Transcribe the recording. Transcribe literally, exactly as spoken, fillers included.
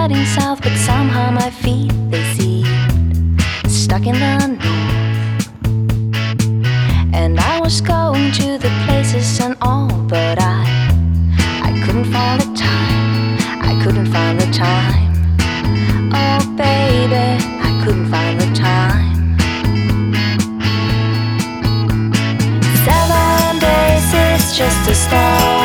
heading south, but somehow my feet, they seem stuck in the north. And I was going to the places and all, but I I couldn't find the time, I couldn't find the time. Oh baby, I couldn't find the time. Seven days is just a start.